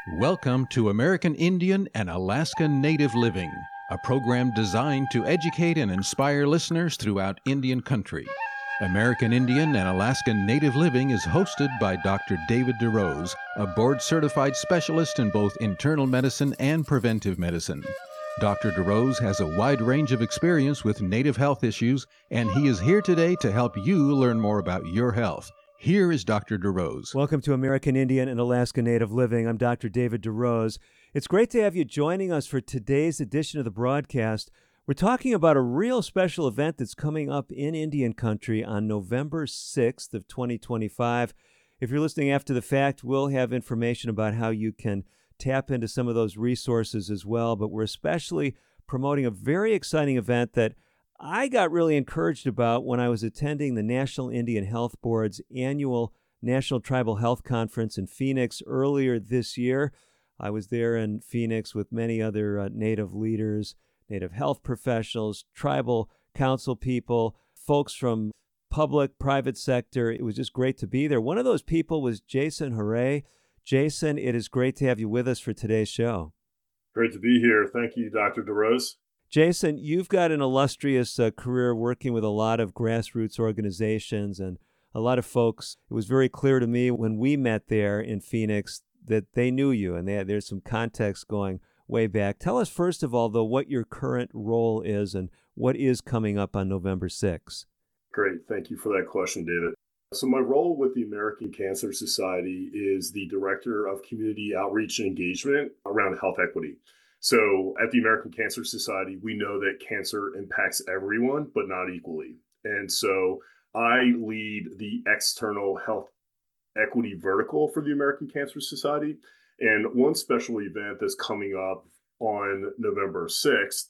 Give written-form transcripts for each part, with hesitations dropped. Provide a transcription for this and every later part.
Welcome to American Indian and Alaska Native Living, a program designed to educate and inspire listeners throughout Indian country. American Indian and Alaska Native Living is hosted by Dr. David DeRose, a board-certified specialist in both internal medicine and preventive medicine. Dr. DeRose has a wide range of experience with Native health issues, and he is here today to help you learn more about your health. Here is Dr. DeRose. Welcome to American Indian and Alaska Native Living. I'm Dr. David DeRose. It's great to have you joining us for today's edition of the broadcast. We're talking about a real special event that's coming up in Indian country on November 6th of 2025. If you're listening after the fact, we'll have information about how you can tap into some of those resources as well. But we're especially promoting a very exciting event that I got really encouraged about when I was attending the National Indian Health Board's annual National Tribal Health Conference in Phoenix earlier this year. I was there in Phoenix with many other Native leaders, Native health professionals, tribal council people, folks from public, private sector. It was just great to be there. One of those people was Jason Horay. Jason, it is great to have you with us for today's show. Great to be here. Thank you, Dr. DeRose. Jason, you've got an illustrious career working with a lot of grassroots organizations and a lot of folks. It was very clear to me when we met there in Phoenix that they knew you, and there's some context going way back. Tell us, first of all, though, what your current role is and what is coming up on November 6th. Great. Thank you for that question, David. So my role with the American Cancer Society is the Director of Community Outreach and Engagement around health equity. So at the American Cancer Society, we know that cancer impacts everyone, but not equally. And so I lead the external health equity vertical for the American Cancer Society. And one special event that's coming up on November 6th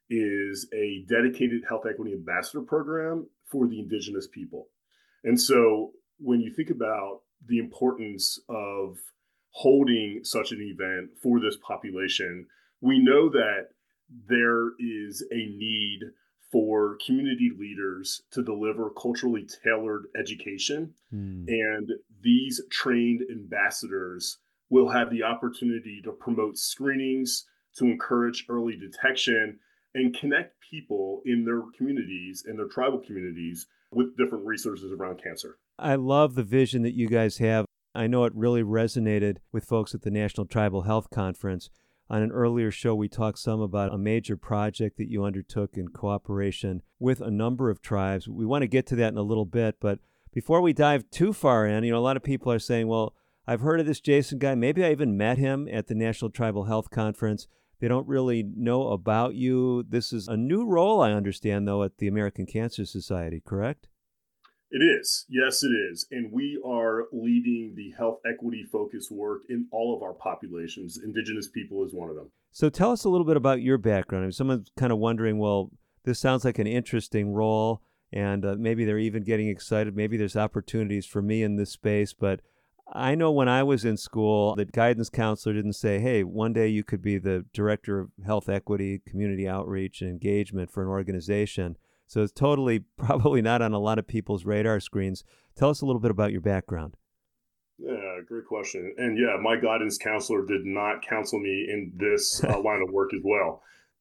is a dedicated health equity ambassador program for the indigenous people. And so when you think about the importance of holding such an event for this population, we know that there is a need for community leaders to deliver culturally tailored education. And these trained ambassadors will have the opportunity to promote screenings, to encourage early detection, and connect people in their communities and their tribal communities with different resources around cancer. I love the vision that you guys have. I know it really resonated with folks at the National Tribal Health Conference. On an earlier show, we talked some about a major project that you undertook in cooperation with a number of tribes. We want to get to that in a little bit, but before we dive too far in, a lot of people are saying, well, I've heard of this Jason guy. Maybe I even met him at the National Tribal Health Conference. They don't really know about you. This is a new role, I understand, though, at the American Cancer Society, correct? It is. Yes, it is. And we are leading the health equity focused work in all of our populations. Indigenous people is one of them. So tell us a little bit about your background. If someone's kind of wondering, well, this sounds like an interesting role, and maybe they're even getting excited. Maybe there's opportunities for me in this space. But I know when I was in school, the guidance counselor didn't say, hey, one day you could be the director of health equity, community outreach, and engagement for an organization. So it's totally probably not on a lot of people's radar screens. Tell us a little bit about your background. Yeah, great question. And yeah, my guidance counselor did not counsel me in this line of work as well.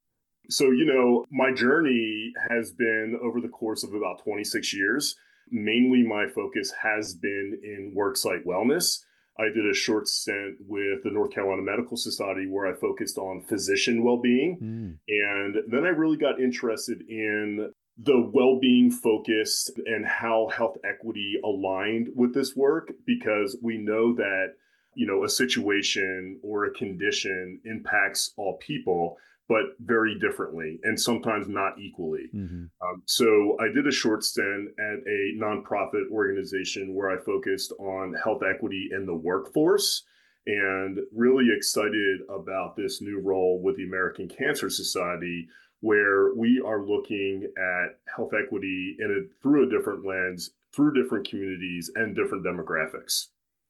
So, my journey has been over the course of about 26 years. Mainly my focus has been in worksite wellness. I did a short stint with the North Carolina Medical Society where I focused on physician well-being. And then I really got interested in the well-being focus and how health equity aligned with this work, because we know that, a situation or a condition impacts all people, but very differently and sometimes not equally. So I did a short stint at a nonprofit organization where I focused on health equity in the workforce, and really excited about this new role with the American Cancer Society, where we are looking at health equity through a different lens, through different communities and different demographics.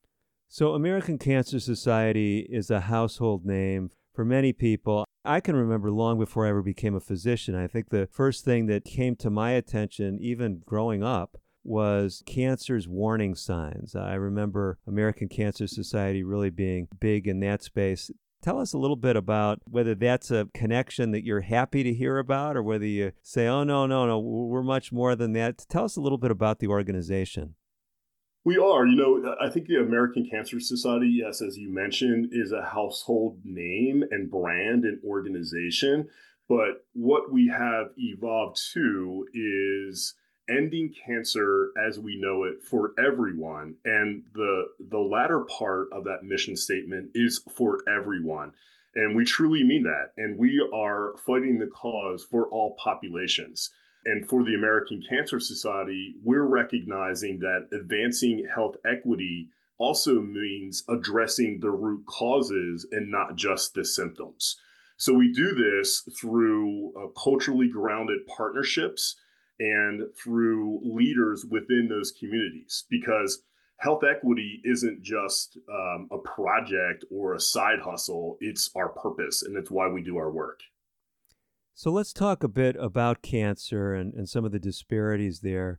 So American Cancer Society is a household name for many people. I can remember long before I ever became a physician. I think the first thing that came to my attention, even growing up, was cancer's warning signs. I remember American Cancer Society really being big in that space. Tell us a little bit about whether that's a connection that you're happy to hear about, or whether you say, oh, no, we're much more than that. Tell us a little bit about the organization. We are. I think the American Cancer Society, yes, as you mentioned, is a household name and brand and organization. But what we have evolved to is ending cancer as we know it for everyone. And the latter part of that mission statement is for everyone. And we truly mean that. And we are fighting the cause for all populations. And for the American Cancer Society, we're recognizing that advancing health equity also means addressing the root causes and not just the symptoms. So we do this through culturally grounded partnerships and through leaders within those communities, because health equity isn't just a project or a side hustle. It's our purpose, and it's why we do our work. So let's talk a bit about cancer and some of the disparities there.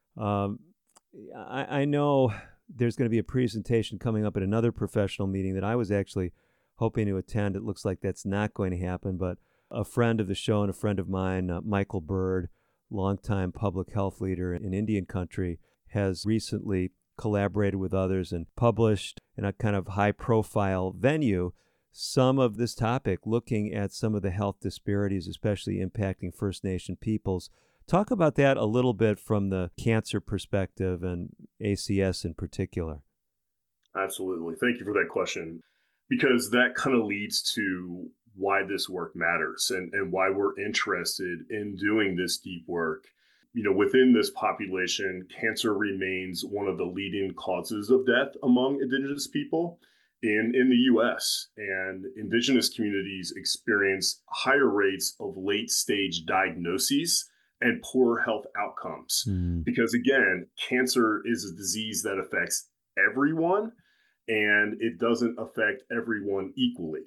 I know there's going to be a presentation coming up at another professional meeting that I was actually hoping to attend. It looks like that's not going to happen, but a friend of the show and a friend of mine, Michael Bird, longtime public health leader in Indian country, has recently collaborated with others and published in a kind of high-profile venue some of this topic, looking at some of the health disparities, especially impacting First Nation peoples. Talk about that a little bit from the cancer perspective and ACS in particular. Absolutely. Thank you for that question, because that kind of leads to why this work matters and why we're interested in doing this deep work. Within this population, cancer remains one of the leading causes of death among Indigenous people in the U.S., and Indigenous communities experience higher rates of late-stage diagnoses and poor health outcomes. Because again, cancer is a disease that affects everyone, and it doesn't affect everyone equally.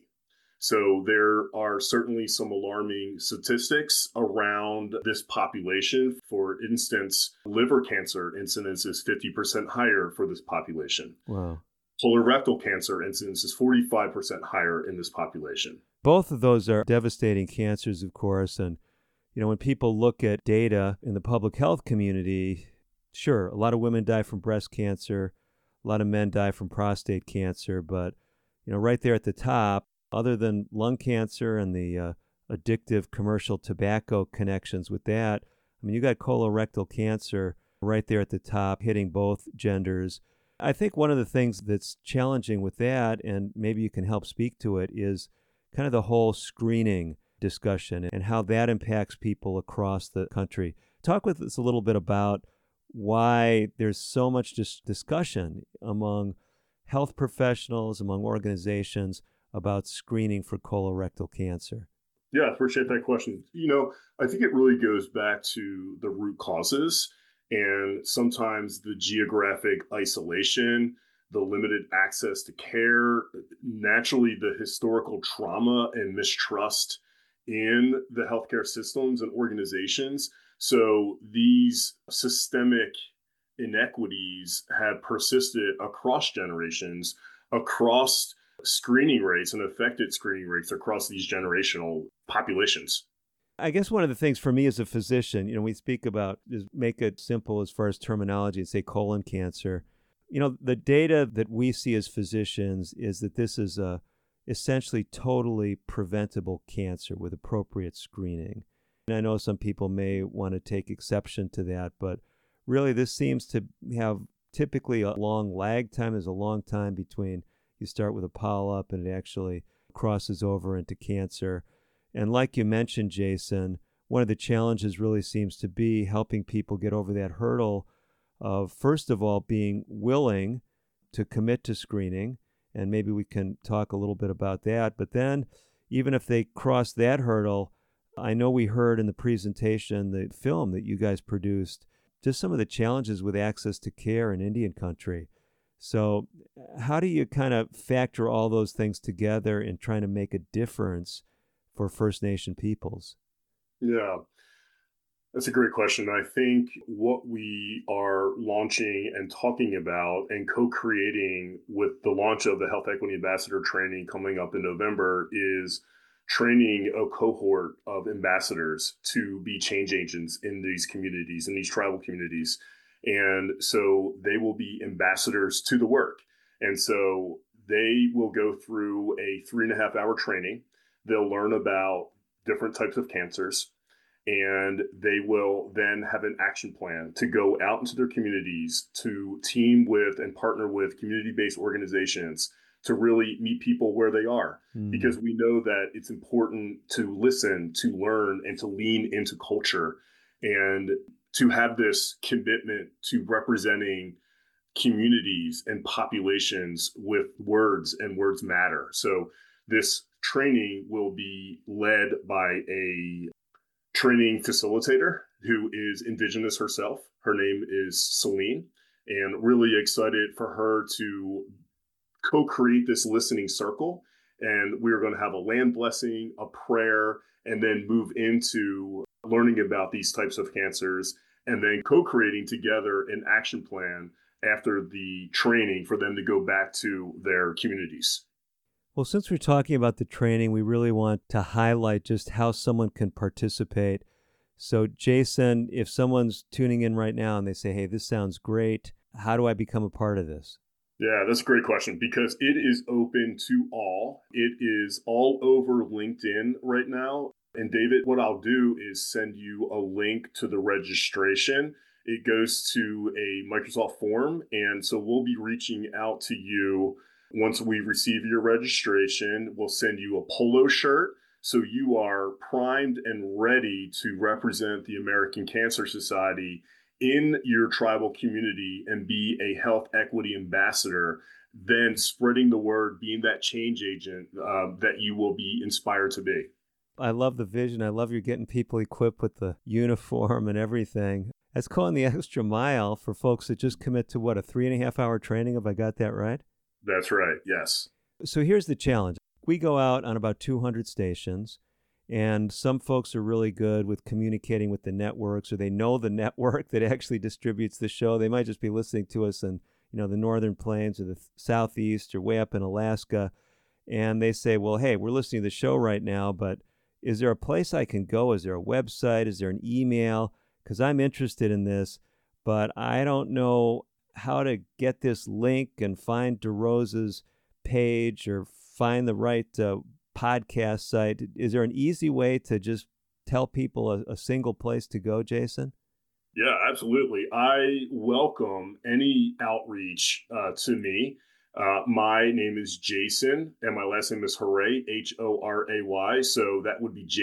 So there are certainly some alarming statistics around this population. For instance, liver cancer incidence is 50% higher for this population. Wow. Colorectal cancer incidence is 45% higher in this population. Both of those are devastating cancers, of course. And, when people look at data in the public health community, sure, a lot of women die from breast cancer, a lot of men die from prostate cancer. But, right there at the top, other than lung cancer and the addictive commercial tobacco connections with that, you got colorectal cancer right there at the top, hitting both genders. I think one of the things that's challenging with that, and maybe you can help speak to it, is kind of the whole screening discussion and how that impacts people across the country. Talk with us a little bit about why there's so much discussion among health professionals, among organizations, about screening for colorectal cancer. Yeah, I appreciate that question. I think it really goes back to the root causes. And sometimes the geographic isolation, the limited access to care, naturally the historical trauma and mistrust in the healthcare systems and organizations. So these systemic inequities have persisted across generations, across screening rates and affected screening rates across these generational populations. I guess one of the things for me as a physician, we speak about, is make it simple as far as terminology and say colon cancer. The data that we see as physicians is that this is a essentially totally preventable cancer with appropriate screening. And I know some people may want to take exception to that, but really this seems to have typically a long lag time. There's a long time between you start with a polyp and it actually crosses over into cancer. And like you mentioned, Jason, one of the challenges really seems to be helping people get over that hurdle of, first of all, being willing to commit to screening. And maybe we can talk a little bit about that. But then, even if they cross that hurdle, I know we heard in the presentation, the film that you guys produced, just some of the challenges with access to care in Indian country. So how do you kind of factor all those things together in trying to make a difference for First Nation peoples? Yeah. That's a great question. I think what we are launching and talking about and co-creating with the launch of the Health Equity Ambassador training coming up in November is training a cohort of ambassadors to be change agents in these communities, in these tribal communities. And so they will be ambassadors to the work. And so they will go through a 3.5 hour training. They'll learn about different types of cancers, and they will then have an action plan to go out into their communities, to team with and partner with community-based organizations to really meet people where they are. Because we know that it's important to listen, to learn, and to lean into culture, and to have this commitment to representing communities and populations with words, and words matter. So this training will be led by a training facilitator who is Indigenous herself. Her name is Celine, and really excited for her to co-create this listening circle. And we're going to have a land blessing, a prayer, and then move into learning about these types of cancers, and then co-creating together an action plan after the training for them to go back to their communities. Well, since we're talking about the training, we really want to highlight just how someone can participate. So, Jason, if someone's tuning in right now and they say, hey, this sounds great, how do I become a part of this? Yeah, that's a great question, because it is open to all. It is all over LinkedIn right now. And David, what I'll do is send you a link to the registration. It goes to a Microsoft form. And so we'll be reaching out to you once we receive your registration. We'll send you a polo shirt, so you are primed and ready to represent the American Cancer Society in your tribal community and be a health equity ambassador, then spreading the word, being that change agent that you will be inspired to be. I love the vision. I love you're getting people equipped with the uniform and everything. That's going the extra mile for folks that just commit to, what, a 3.5 hour training, if I got that right? That's right, yes. So here's the challenge. We go out on about 200 stations, and some folks are really good with communicating with the networks, or they know the network that actually distributes the show. They might just be listening to us in, the Northern Plains or the Southeast or way up in Alaska, and they say, well, hey, we're listening to the show right now, but is there a place I can go? Is there a website? Is there an email? Because I'm interested in this, but I don't know how to get this link and find DeRosa's page or find the right podcast site. Is there an easy way to just tell people a single place to go, Jason? Yeah, absolutely. I welcome any outreach to me. My name is Jason, and my last name is Horay, Horay. So that would be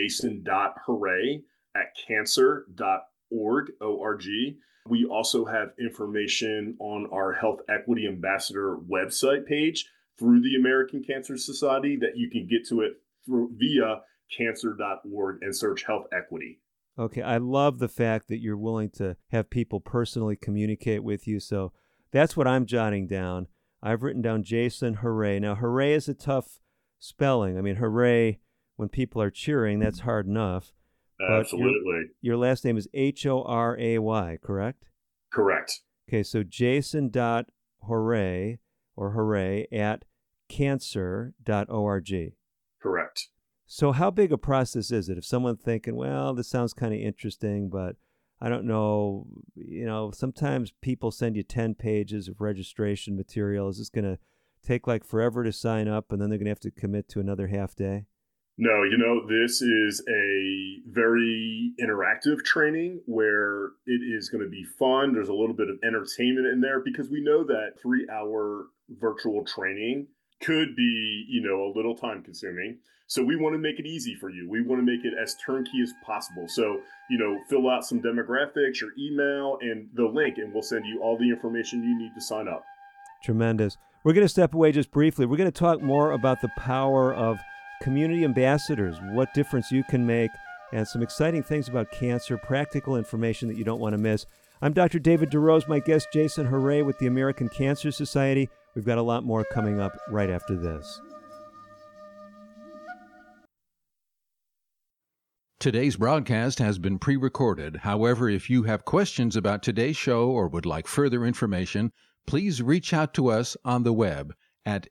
jason.horay@cancer.org, O-R-G. We also have information on our Health Equity Ambassador website page through the American Cancer Society that you can get to it via cancer.org and search Health Equity. Okay, I love the fact that you're willing to have people personally communicate with you. So that's what I'm jotting down. I've written down Jason Horay. Now, Horay is a tough spelling. I mean, hooray, when people are cheering, that's hard enough. Absolutely. Your last name is Horay, correct? Correct. Okay, so jason.horay or hooray at cancer.org. Correct. So how big a process is it? If someone's thinking, well, this sounds kind of interesting, but I don't know, sometimes people send you 10 pages of registration material. Is this going to take like forever to sign up, and then they're going to have to commit to another half day? No, this is a very interactive training where it is going to be fun. There's a little bit of entertainment in there, because we know that 3-hour virtual training could be, a little time consuming. So we want to make it easy for you. We want to make it as turnkey as possible. So, fill out some demographics, your email, and the link, and we'll send you all the information you need to sign up. Tremendous. We're going to step away just briefly. We're going to talk more about the power of community ambassadors, what difference you can make, and some exciting things about cancer, practical information that you don't want to miss. I'm Dr. David DeRose, my guest Jason Horay with the American Cancer Society. We've got a lot more coming up right after this. Today's broadcast has been pre-recorded. However, if you have questions about today's show or would like further information, please reach out to us on the web at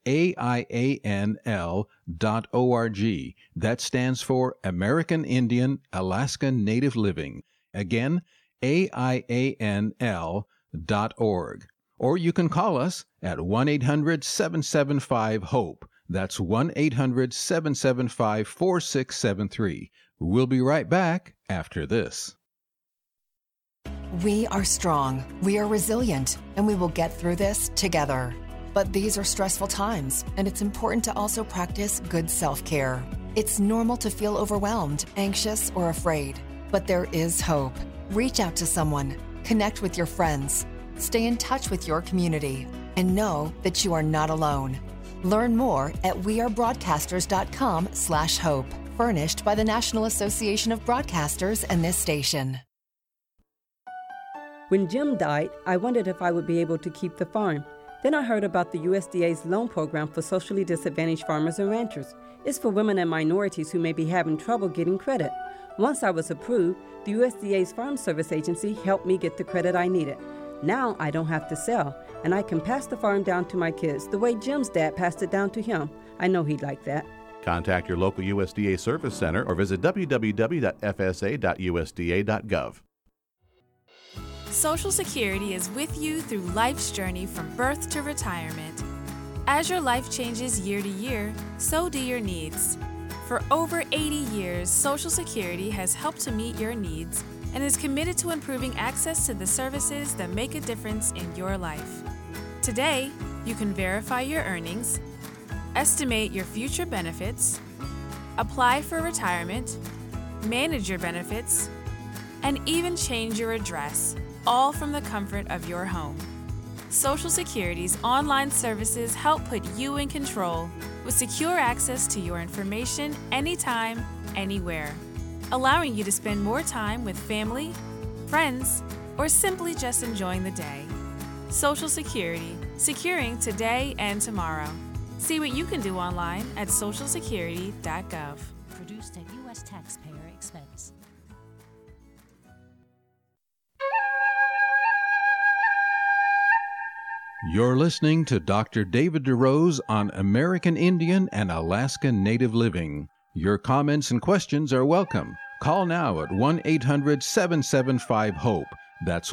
aianl.org. That stands for American Indian Alaska Native Living. Again, aianl.org. Or you can call us at 1-800-775-HOPE. That's 1-800-775-4673. We'll be right back after this. We are strong, we are resilient, and we will get through this together. But these are stressful times, and it's important to also practice good self-care. It's normal to feel overwhelmed, anxious, or afraid, but there is hope. Reach out to someone, connect with your friends, stay in touch with your community, and know that you are not alone. Learn more at wearebroadcasters.com/hope, furnished by the National Association of Broadcasters and this station. When Jim died, I wondered if I would be able to keep the farm. Then I heard about the USDA's loan program for socially disadvantaged farmers and ranchers. It's for women and minorities who may be having trouble getting credit. Once I was approved, the USDA's Farm Service Agency helped me get the credit I needed. Now I don't have to sell, and I can pass the farm down to my kids the way Jim's dad passed it down to him. I know he'd like that. Contact your local USDA Service Center or visit www.fsa.usda.gov. Social Security is with you through life's journey from birth to retirement. As your life changes year to year, so do your needs. For over 80 years, Social Security has helped to meet your needs and is committed to improving access to the services that make a difference in your life. Today, you can verify your earnings, estimate your future benefits, apply for retirement, manage your benefits, and even change your address, all from the comfort of your home. Social Security's online services help put you in control with secure access to your information anytime, anywhere, allowing you to spend more time with family, friends, or simply just enjoying the day. Social Security, securing today and tomorrow. See what you can do online at socialsecurity.gov. Produced at U.S. taxpayer expense. You're listening to Dr. David DeRose on American Indian and Alaska Native Living. Your comments and questions are welcome. Call now at 1-800-775-HOPE. That's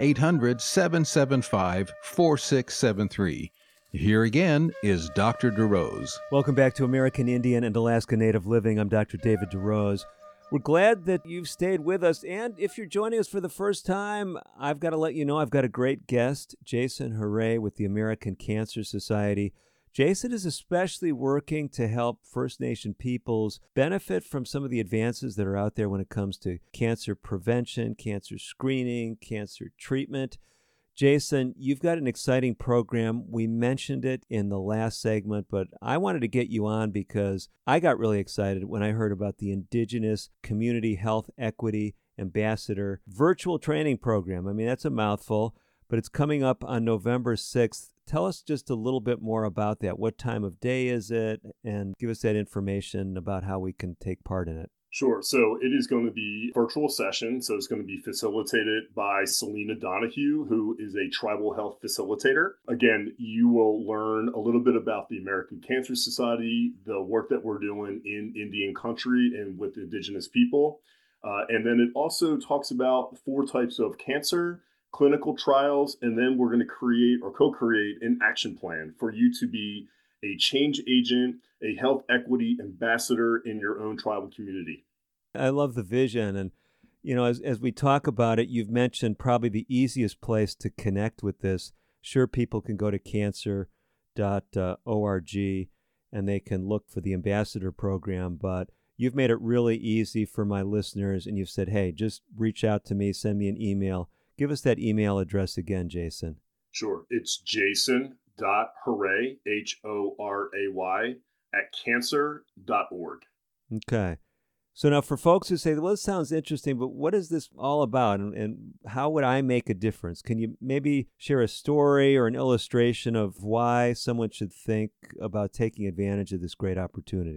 1-800-775-4673. Here again is Dr. DeRose. Welcome back to American Indian and Alaska Native Living. I'm Dr. David DeRose. We're glad that you've stayed with us. And if you're joining us for the first time, I've got to let you know I've got a great guest, Jason Hooray with the American Cancer Society. Jason is especially working to help First Nation peoples benefit from some of the advances that are out there when it comes to cancer prevention, cancer screening, cancer treatment. Jason, you've got an exciting program. We mentioned it in the last segment, but I wanted to get you on because I got really excited when I heard about the Indigenous Community Health Equity Ambassador virtual training program. I mean, that's a mouthful, but it's coming up on November 6th. Tell us just a little bit more about that. What time of day is it? And give us that information about how we can take part in it. Sure. So it is going to be a virtual session. So it's going to be facilitated by Selena Donahue, who is a tribal health facilitator. Again, you will learn a little bit about the American Cancer Society, the work that we're doing in Indian country and with Indigenous people. And then it also talks about 4 types of cancer, clinical trials, and then we're going to create or co-create an action plan for you to be a change agent, a health equity ambassador in your own tribal community. I love the vision. And, you know, as we talk about it, you've mentioned probably the easiest place to connect with this. Sure, people can go to cancer.org and they can look for the ambassador program, but you've made it really easy for my listeners. And you've said, hey, just reach out to me, send me an email. Give us that email address again, Jason. Sure. It's jason.hooray, Horay, at cancer.org. Okay. So now for folks who say, well, this sounds interesting, but what is this all about and how would I make a difference? Can you maybe share a story or an illustration of why someone should think about taking advantage of this great opportunity?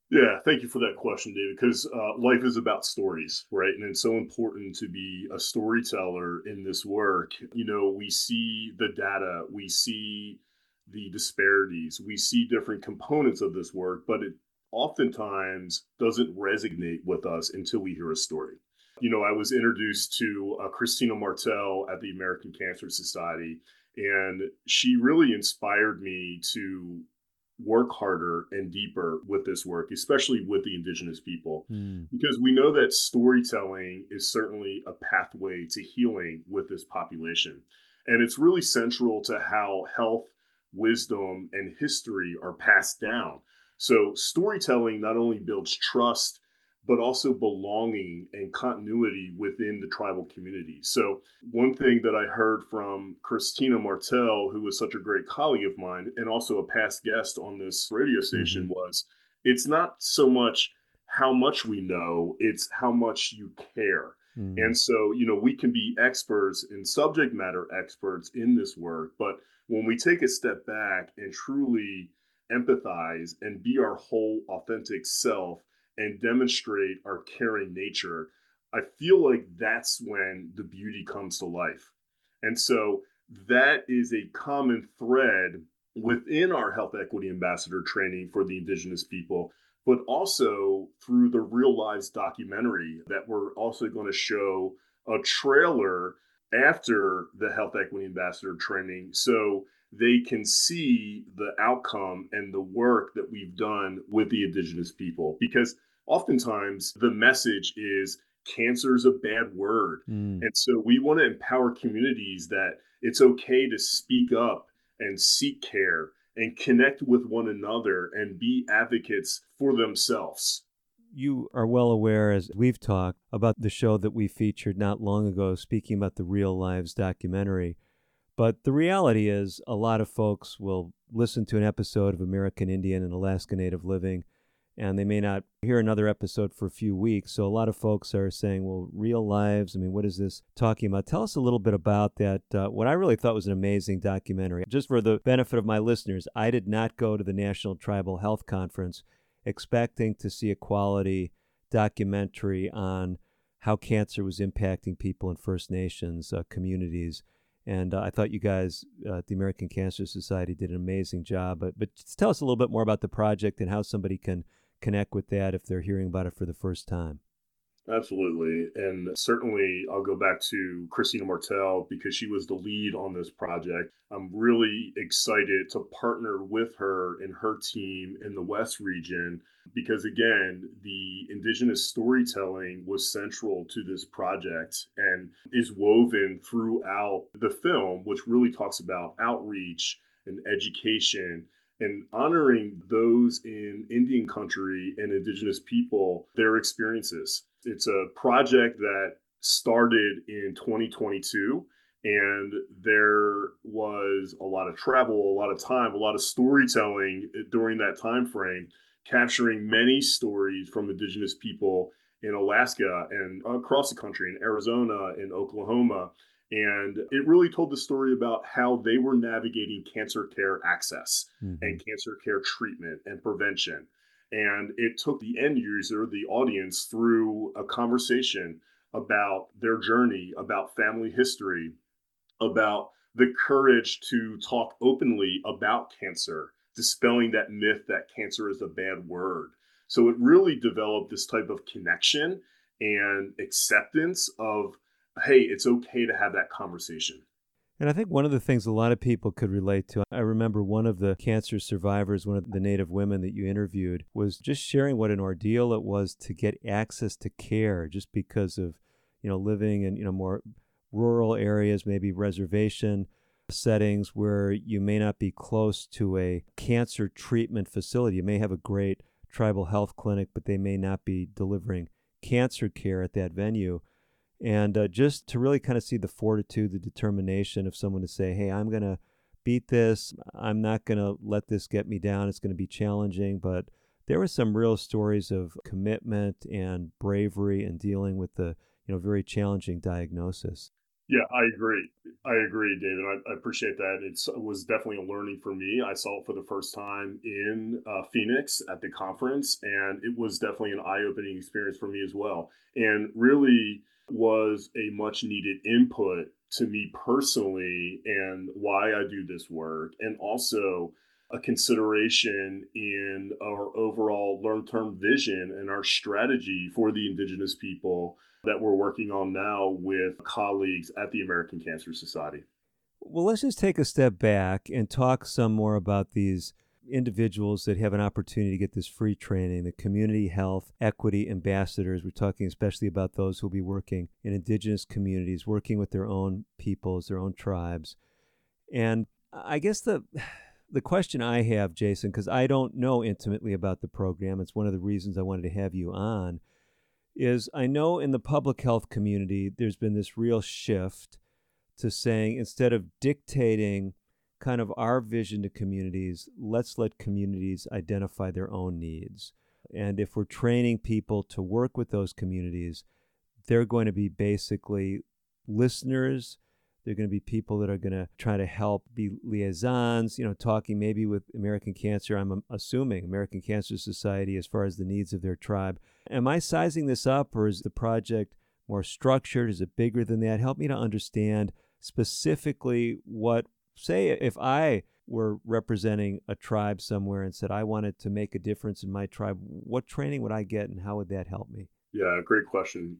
Yeah, thank you for that question, David, because life is about stories, right? And it's so important to be a storyteller in this work. We see the data, we see the disparities, we see different components of this work, but it oftentimes doesn't resonate with us until we hear a story. I was introduced to Christina Martel at the American Cancer Society, and she really inspired me to work harder and deeper with this work, especially with the Indigenous people, because we know that storytelling is certainly a pathway to healing with this population. And it's really central to how health, wisdom, and history are passed down. So, storytelling not only builds trust, but also belonging and continuity within the tribal community. So, one thing that I heard from Christina Martel, who was such a great colleague of mine and also a past guest on this radio station, was it's not so much how much we know, it's how much you care. And so, we can be experts and subject matter experts in this work, but when we take a step back and truly empathize and be our whole authentic self and demonstrate our caring nature, I feel like that's when the beauty comes to life. And so that is a common thread within our health equity ambassador training for the Indigenous people, but also through the Real Lives documentary that we're also going to show a trailer after the health equity ambassador training. So they can see the outcome and the work that we've done with the Indigenous people. Because oftentimes the message is cancer is a bad word. And so we want to empower communities that it's okay to speak up and seek care and connect with one another and be advocates for themselves. You are well aware, as we've talked, about the show that we featured not long ago, speaking about the Real Lives documentary. But the reality is a lot of folks will listen to an episode of American Indian and Alaska Native Living, and they may not hear another episode for a few weeks. So a lot of folks are saying, well, Real Lives, I mean, what is this talking about? Tell us a little bit about that. What I really thought was an amazing documentary. Just for the benefit of my listeners, I did not go to the National Tribal Health Conference expecting to see a quality documentary on how cancer was impacting people in First Nations communities. And I thought you guys at the American Cancer Society did an amazing job. But just tell us a little bit more about the project and how somebody can connect with that if they're hearing about it for the first time. Absolutely. And certainly I'll go back to Christina Martel because she was the lead on this project. I'm really excited to partner with her and her team in the West region because, again, the Indigenous storytelling was central to this project and is woven throughout the film, which really talks about outreach and education and honoring those in Indian country and Indigenous people, their experiences. It's a project that started in 2022, and there was a lot of travel, a lot of time, a lot of storytelling during that time frame, capturing many stories from Indigenous people in Alaska and across the country, in Arizona, in Oklahoma. And it really told the story about how they were navigating cancer care access and cancer care treatment and prevention. And it took the end user, the audience, through a conversation about their journey, about family history, about the courage to talk openly about cancer, dispelling that myth that cancer is a bad word. So it really developed this type of connection and acceptance of, hey, it's okay to have that conversation. And I think one of the things a lot of people could relate to, I remember one of the cancer survivors, one of the Native women that you interviewed, was just sharing what an ordeal it was to get access to care just because of, living in, more rural areas, maybe reservation settings where you may not be close to a cancer treatment facility. You may have a great tribal health clinic, but they may not be delivering cancer care at that venue. And just to really kind of see the fortitude, the determination of someone to say, hey, I'm going to beat this. I'm not going to let this get me down. It's going to be challenging. But there were some real stories of commitment and bravery in dealing with the very challenging diagnosis. Yeah, I agree. David. I appreciate that. It was definitely a learning for me. I saw it for the first time in Phoenix at the conference, and it was definitely an eye-opening experience for me as well. And really was a much needed input to me personally and why I do this work, and also a consideration in our overall long-term vision and our strategy for the Indigenous people that we're working on now with colleagues at the American Cancer Society. Well, let's just take a step back and talk some more about these individuals that have an opportunity to get this free training, the community health equity ambassadors. We're talking especially about those who will be working in Indigenous communities, working with their own peoples, their own tribes. And I guess the question I have, Jason, because I don't know intimately about the program, it's one of the reasons I wanted to have you on, is I know in the public health community, there's been this real shift to saying instead of dictating kind of our vision to communities, let's let communities identify their own needs. And if we're training people to work with those communities, they're going to be basically listeners. They're going to be people that are going to try to help be liaisons, talking maybe with American Cancer, I'm assuming American Cancer Society as far as the needs of their tribe. Am I sizing this up, or is the project more structured? Is it bigger than that? Help me to understand specifically what, say, if I were representing a tribe somewhere and said I wanted to make a difference in my tribe, what training would I get and how would that help me? Yeah, great question.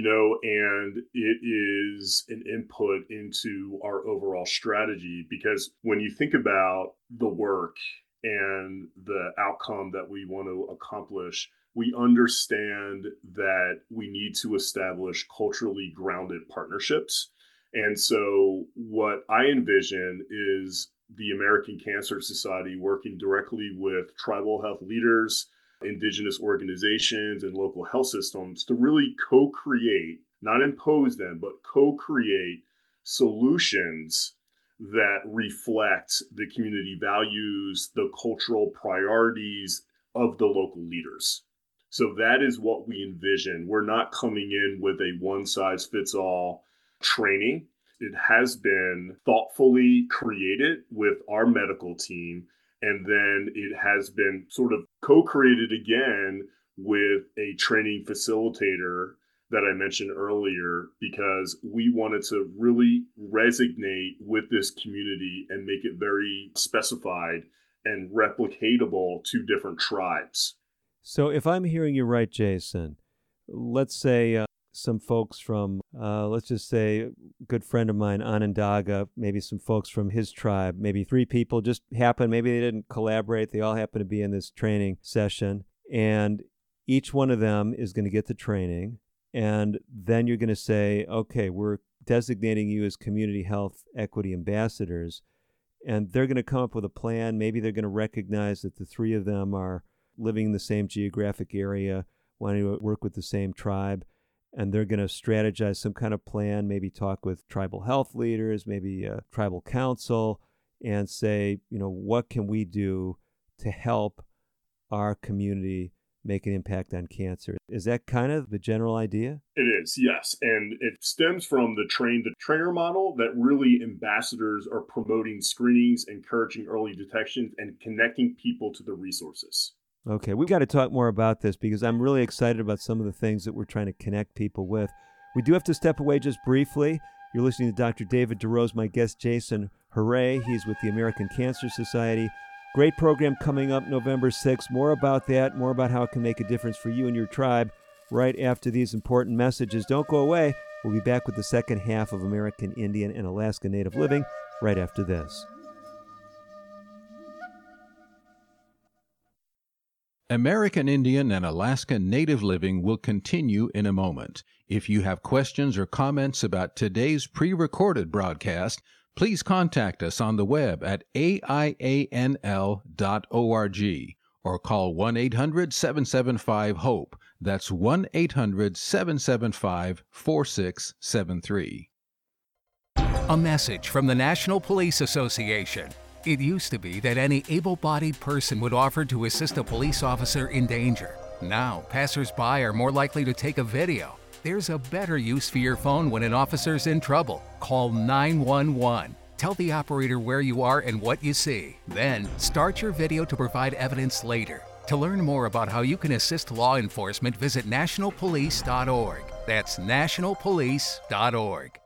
And it is an input into our overall strategy, because when you think about the work and the outcome that we want to accomplish, we understand that we need to establish culturally grounded partnerships. And so what I envision is the American Cancer Society working directly with tribal health leaders, Indigenous organizations, and local health systems to really co-create, not impose them, but co-create solutions that reflect the community values, the cultural priorities of the local leaders. So that is what we envision. We're not coming in with a one-size-fits-all training. It has been thoughtfully created with our medical team, and then it has been sort of co-created again with a training facilitator that I mentioned earlier, because we wanted to really resonate with this community and make it very specified and replicatable to different tribes. So if I'm hearing you right, Jason, let's say some folks from, let's just say a good friend of mine, Onondaga, maybe some folks from his tribe, maybe 3 people just happen, maybe they didn't collaborate, they all happen to be in this training session, and each one of them is going to get the training, and then you're going to say, okay, we're designating you as community health equity ambassadors, and they're going to come up with a plan. Maybe they're going to recognize that the 3 of them are living in the same geographic area, wanting to work with the same tribe, and they're going to strategize some kind of plan, maybe talk with tribal health leaders, maybe a tribal council, and say, what can we do to help our community make an impact on cancer? Is that kind of the general idea? It is, yes. And it stems from the trainer model that really ambassadors are promoting screenings, encouraging early detections, and connecting people to the resources. Okay, we've got to talk more about this because I'm really excited about some of the things that we're trying to connect people with. We do have to step away just briefly. You're listening to Dr. David DeRose, my guest Jason Hooray. He's with the American Cancer Society. Great program coming up November 6th. More about that, more about how it can make a difference for you and your tribe right after these important messages. Don't go away. We'll be back with the second half of American Indian and Alaska Native Living right after this. American Indian and Alaska Native Living will continue in a moment. If you have questions or comments about today's pre-recorded broadcast, please contact us on the web at aianl.org or call 1-800-775-HOPE. That's 1-800-775-4673. A message from the National Police Association. It used to be that any able-bodied person would offer to assist a police officer in danger. Now, passers-by are more likely to take a video. There's a better use for your phone when an officer's in trouble. Call 911. Tell the operator where you are and what you see. Then, start your video to provide evidence later. To learn more about how you can assist law enforcement, visit nationalpolice.org. That's nationalpolice.org.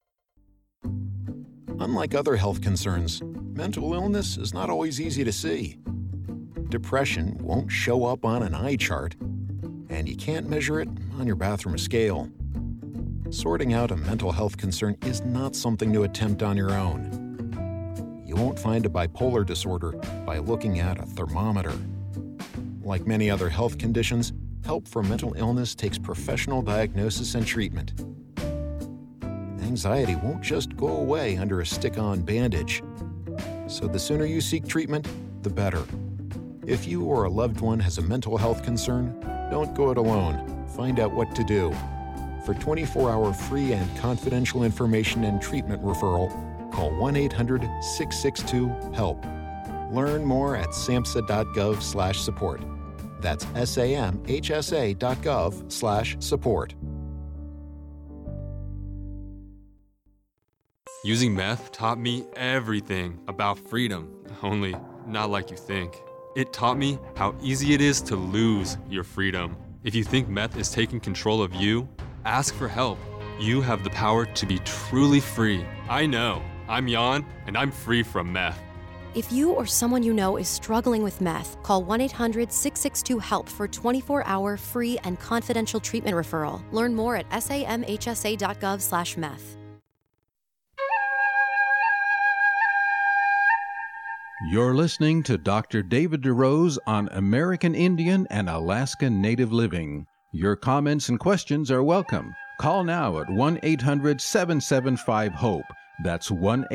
Unlike other health concerns, mental illness is not always easy to see. Depression won't show up on an eye chart, and you can't measure it on your bathroom scale. Sorting out a mental health concern is not something to attempt on your own. You won't find a bipolar disorder by looking at a thermometer. Like many other health conditions, help for mental illness takes professional diagnosis and treatment. Anxiety won't just go away under a stick-on bandage. So the sooner you seek treatment, the better. If you or a loved one has a mental health concern, don't go it alone. Find out what to do. For 24-hour free and confidential information and treatment referral, call 1-800-662-HELP. Learn more at samhsa.gov/support. That's samhsa.gov/support. Using meth taught me everything about freedom, only not like you think. It taught me how easy it is to lose your freedom. If you think meth is taking control of you, ask for help. You have the power to be truly free. I know. I'm Jan, and I'm free from meth. If you or someone you know is struggling with meth, call 1-800-662-HELP for 24-hour free and confidential treatment referral. Learn more at samhsa.gov/meth. You're listening to Dr. David DeRose on American Indian and Alaska Native Living. Your comments and questions are welcome. Call now at 1-800-775-HOPE. That's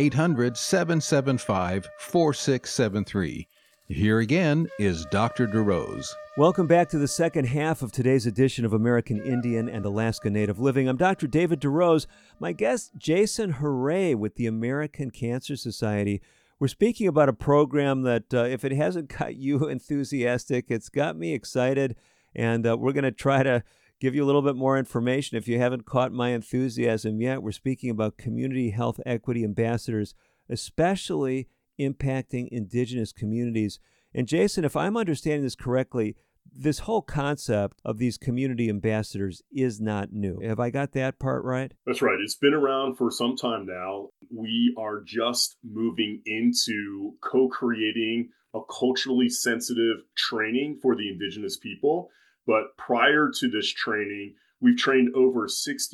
1-800-775-4673. Here again is Dr. DeRose. Welcome back to the second half of today's edition of American Indian and Alaska Native Living. I'm Dr. David DeRose. My guest, Jason Hooray with the American Cancer Society. We're speaking about a program that, if it hasn't got you enthusiastic, it's got me excited, and we're going to try to give you a little bit more information. If you haven't caught my enthusiasm yet, we're speaking about community health equity ambassadors, especially impacting indigenous communities. And Jason, if I'm understanding this correctly, this whole concept of these community ambassadors is not new. Have I got that part right? That's right. It's been around for some time now. We are just moving into co-creating a culturally sensitive training for the indigenous people. But prior to this training, we've trained over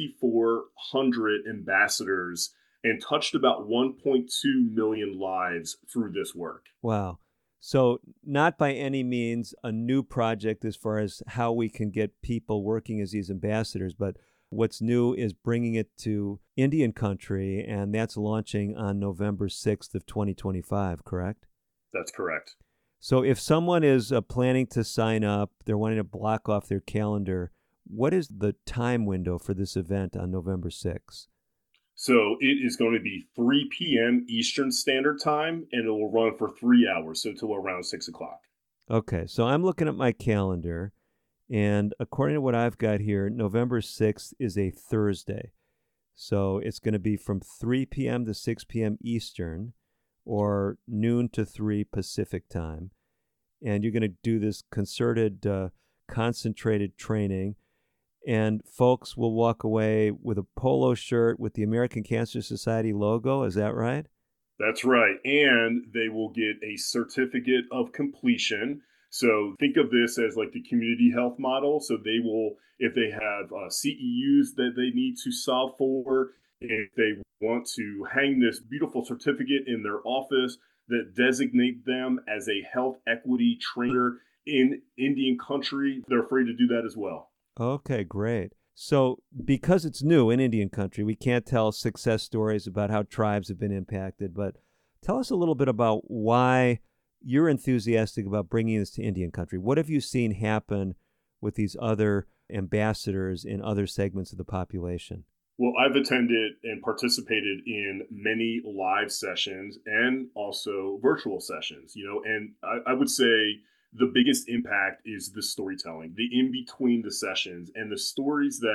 6,400 ambassadors and touched about 1.2 million lives through this work. Wow. So not by any means a new project as far as how we can get people working as these ambassadors, but what's new is bringing it to Indian country, and that's launching on November 6th of 2025, correct? That's correct. So if someone is planning to sign up, they're wanting to block off their calendar, what is the time window for this event on November 6th? So it is going to be 3 p.m. Eastern Standard Time, and it will run for 3 hours, so until around 6 o'clock. Okay, so I'm looking at my calendar, and according to what I've got here, November 6th is a Thursday. So it's going to be from 3 p.m. to 6 p.m. Eastern, or noon to 3 Pacific time. And you're going to do this concerted, concentrated training. And folks will walk away with a polo shirt with the American Cancer Society logo. Is that right? That's right. And they will get a certificate of completion. So think of this as like the community health model. So they will, if they have CEUs that they need to solve for, if they want to hang this beautiful certificate in their office that designate them as a health equity trainer in Indian country, they're free to do that as well. Okay, great. So because it's new in Indian country, we can't tell success stories about how tribes have been impacted, but tell us a little bit about why you're enthusiastic about bringing this to Indian country. What have you seen happen with these other ambassadors in other segments of the population? Well, I've attended and participated in many live sessions and also virtual sessions, and I would say the biggest impact is the storytelling, the in between the sessions, and the stories that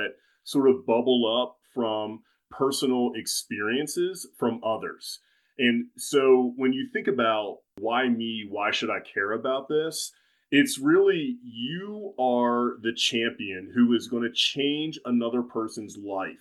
sort of bubble up from personal experiences from others. And so when you think about why me, why should I care about this? It's really you are the champion who is going to change another person's life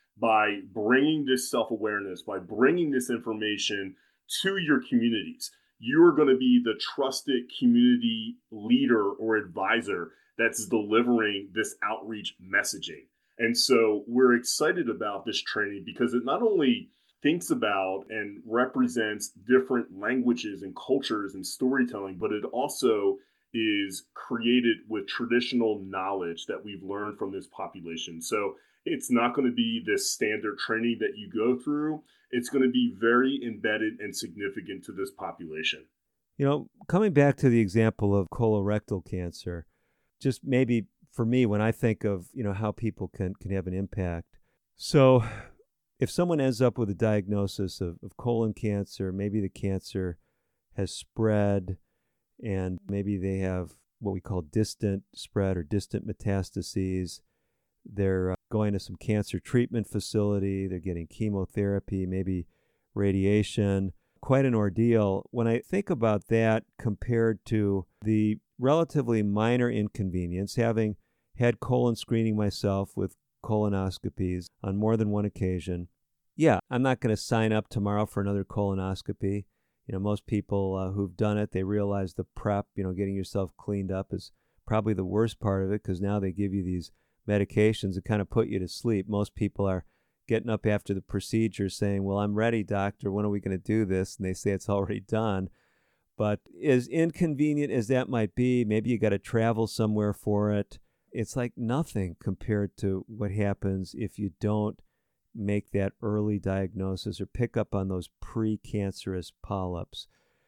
by bringing this self-awareness, by bringing this information to your communities. You're going to be the trusted community leader or advisor that's delivering this outreach messaging. And so we're excited about this training because it not only thinks about and represents different languages and cultures and storytelling, but it also is created with traditional knowledge that we've learned from this population. So it's not going to be this standard training that you go through. It's going to be very embedded and significant to this population. You know, coming back to the example of colorectal cancer, just maybe for me, when I think of, how people can have an impact. So if someone ends up with a diagnosis of colon cancer, maybe the cancer has spread and maybe they have what we call distant spread or distant metastases. They're going to some cancer treatment facility. They're getting chemotherapy, maybe radiation. Quite an ordeal. When I think about that compared to the relatively minor inconvenience, having had colon screening myself with colonoscopies on more than one occasion, yeah, I'm not going to sign up tomorrow for another colonoscopy. Most people who've done it, they realize the prep, getting yourself cleaned up is probably the worst part of it because now they give you these medications that kind of put you to sleep. Most people are getting up after the procedure saying, well, I'm ready, doctor. When are we going to do this? And they say it's already done. But as inconvenient as that might be, maybe you got to travel somewhere for it. It's like nothing compared to what happens if you don't make that early diagnosis or pick up on those precancerous polyps.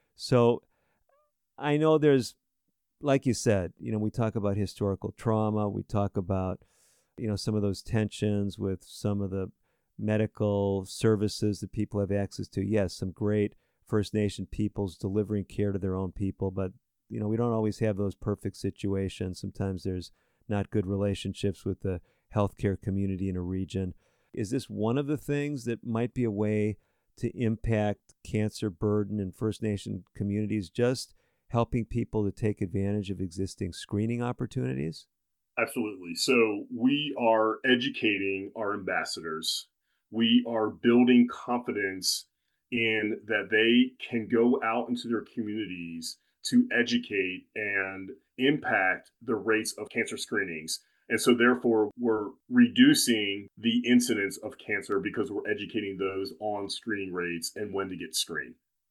So I know there's, like you said, we talk about historical trauma. We talk about, some of those tensions with some of the medical services that people have access to. Yes, some great First Nation peoples delivering care to their own people, but, we don't always have those perfect situations. Sometimes there's not good relationships with the healthcare community in a region. Is this one of the things that might be a way to impact cancer burden in First Nation communities, just helping people to take advantage of existing screening opportunities? Absolutely. So we are educating our ambassadors. We are building confidence in that they can go out into their communities to educate and impact the rates of cancer screenings. And so therefore, we're reducing the incidence of cancer because we're educating those on screening rates and when to get screened.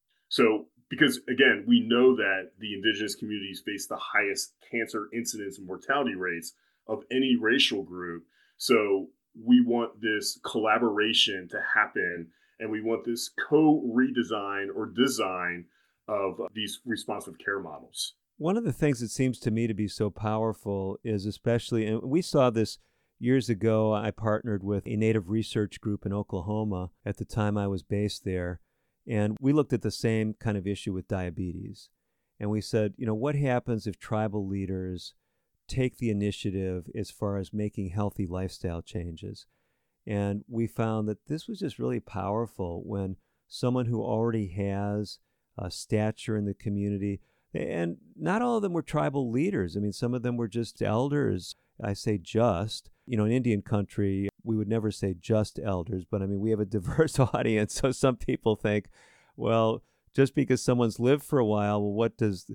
So because, again, we know that the Indigenous communities face the highest cancer incidence and mortality rates of any racial group. So we want this collaboration to happen, and we want this co-redesign or design of these responsive care models. One of the things that seems to me to be so powerful is especially, and we saw this years ago, I partnered with a Native research group in Oklahoma at the time I was based there, and we looked at the same kind of issue with diabetes. And we said, what happens if tribal leaders take the initiative as far as making healthy lifestyle changes? And we found that this was just really powerful when someone who already has a stature in the community, and not all of them were tribal leaders. I mean, some of them were just elders. I say just. In Indian country, we would never say just elders, but I mean, we have a diverse audience. So some people think, well, just because someone's lived for a while, well, what does...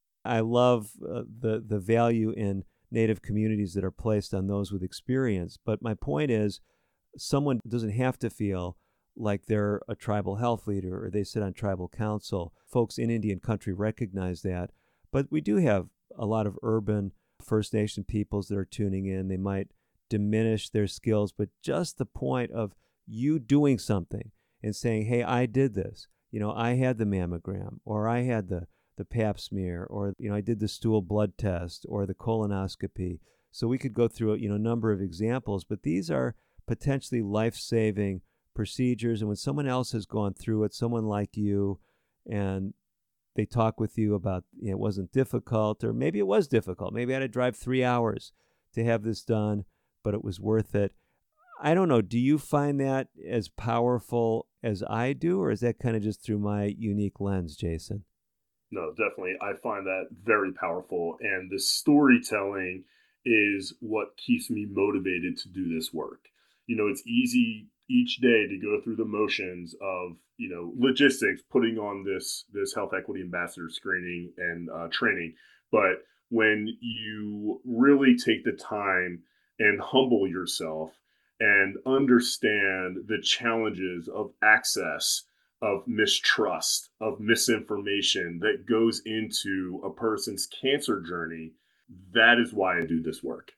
I love the value in Native communities that are placed on those with experience. But my point is, someone doesn't have to feel like they're a tribal health leader or they sit on tribal council. Folks in Indian country recognize that. But we do have a lot of urban First Nation peoples that are tuning in. They might diminish their skills, but just the point of you doing something and saying, hey, I did this. I had the mammogram, or I had the pap smear, or, I did the stool blood test or the colonoscopy. So we could go through a number of examples, but these are potentially life-saving procedures. And when someone else has gone through it, someone like you, and they talk with you about it wasn't difficult, or maybe it was difficult. Maybe I had to drive 3 hours to have this done, but it was worth it. I don't know. Do you find that as powerful as I do, or is that kind of just through my unique lens, Jason? No, definitely. I find that very powerful. And the storytelling is what keeps me motivated to do this work. It's easy each day to go through the motions of, logistics, putting on this health equity ambassador screening and training. But when you really take the time and humble yourself and understand the challenges of access, of mistrust, of misinformation that goes into a person's cancer journey, that is why I do this work.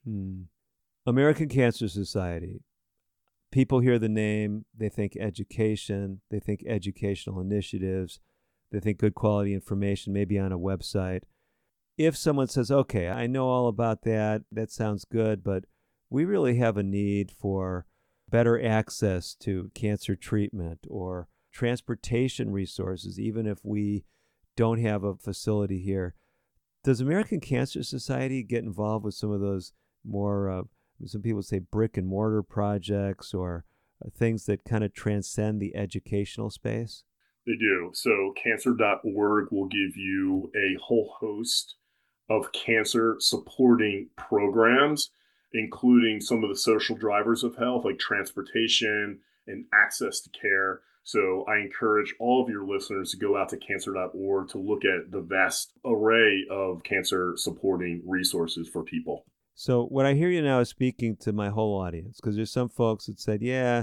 American Cancer Society. People hear the name, they think education, they think educational initiatives, they think good quality information, maybe on a website. If someone says, okay, I know all about that, that sounds good, but we really have a need for better access to cancer treatment or transportation resources, even if we don't have a facility here. Does American Cancer Society get involved with some of those more, some people say brick and mortar projects or things that kind of transcend the educational space? They do. So cancer.org will give you a whole host of cancer supporting programs, including some of the social drivers of health like transportation and access to care. So I encourage all of your listeners to go out to cancer.org to look at the vast array of cancer supporting resources for people. So what I hear you now is speaking to my whole audience, because there's some folks that said, yeah,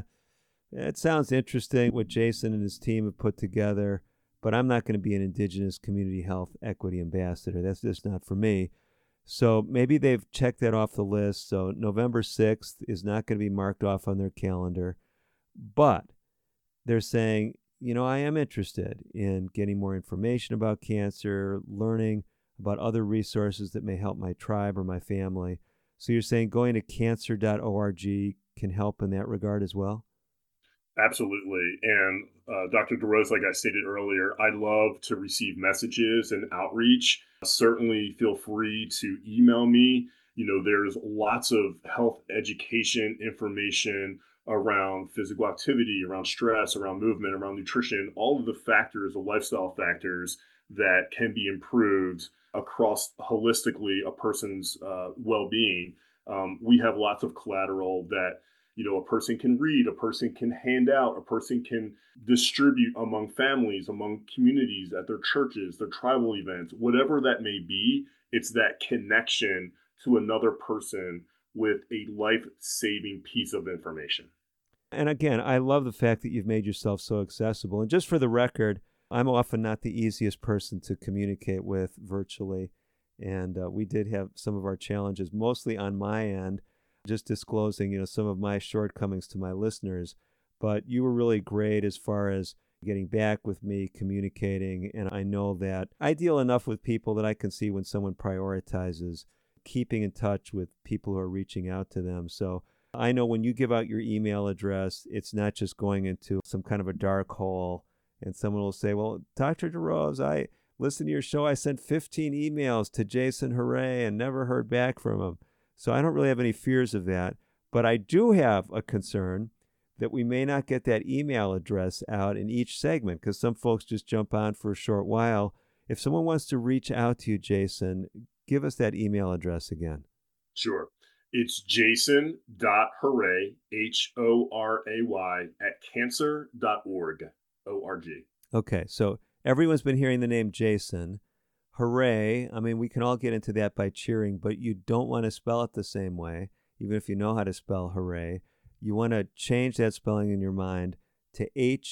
it sounds interesting what Jason and his team have put together, but I'm not going to be an Indigenous Community Health Equity Ambassador. That's just not for me. So maybe they've checked that off the list. So November 6th is not going to be marked off on their calendar. But they're saying, I am interested in getting more information about cancer, learning about other resources that may help my tribe or my family. So you're saying going to cancer.org can help in that regard as well? Absolutely. And Dr. DeRose, like I stated earlier, I love to receive messages and outreach. Certainly feel free to email me. There's lots of health education information around physical activity, around stress, around movement, around nutrition, all of the factors, the lifestyle factors that can be improved across holistically a person's well-being. We have lots of collateral that a person can read, a person can hand out, a person can distribute among families, among communities, at their churches, their tribal events, whatever that may be. It's that connection to another person with a life-saving piece of information. And again, I love the fact that you've made yourself so accessible. And just for the record, I'm often not the easiest person to communicate with virtually. And we did have some of our challenges, mostly on my end, just disclosing, some of my shortcomings to my listeners. But you were really great as far as getting back with me, communicating. And I know that I deal enough with people that I can see when someone prioritizes keeping in touch with people who are reaching out to them. So I know when you give out your email address, it's not just going into some kind of a dark hole and someone will say, well, Dr. DeRose, I listened to your show. I sent 15 emails to Jason Hooray and never heard back from him. So I don't really have any fears of that. But I do have a concern that we may not get that email address out in each segment because some folks just jump on for a short while. If someone wants to reach out to you, Jason, give us that email address again. Sure. It's jason.horay, Horay, at cancer.org, O-R-G. Okay, so everyone's been hearing the name Jason. Hooray, we can all get into that by cheering, but you don't want to spell it the same way, even if you know how to spell hooray. You want to change that spelling in your mind to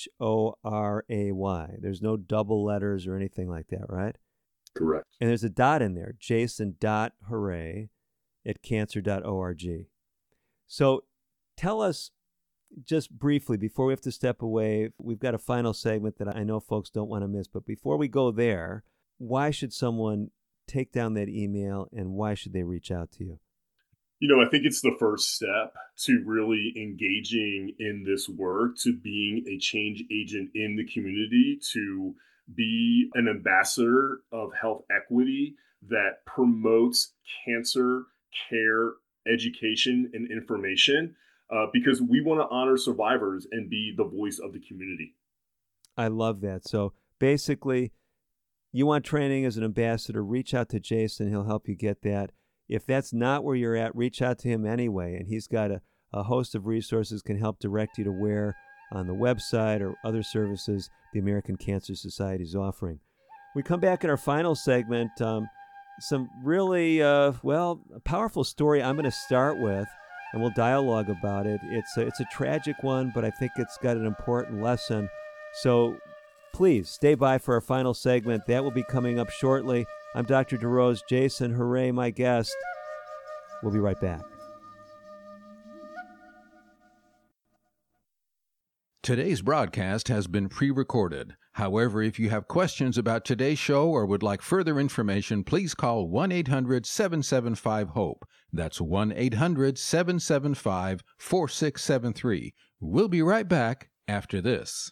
Horay. There's no double letters or anything like that, right? Correct. And there's a dot in there, jason.hooray at cancer.org. So tell us just briefly, before we have to step away, we've got a final segment that I know folks don't want to miss. But before we go there, why should someone take down that email and why should they reach out to you? I think it's the first step to really engaging in this work, to being a change agent in the community, to be an ambassador of health equity that promotes cancer care, education, and information. because we want to honor survivors and be the voice of the community. I love that. So basically, you want training as an ambassador, reach out to Jason. He'll help you get that. If that's not where you're at, reach out to him anyway. And he's got a host of resources can help direct you to where on the website or other services the American Cancer Society is offering. We come back in our final segment. Some really, a powerful story I'm going to start with, and we'll dialogue about it. It's a tragic one, but I think it's got an important lesson. So please stay by for our final segment. That will be coming up shortly. I'm Dr. DeRose. Jason Hooray, my guest. We'll be right back. Today's broadcast has been pre-recorded. However, if you have questions about today's show or would like further information, please call 1-800-775-HOPE. That's 1-800-775-4673. We'll be right back after this.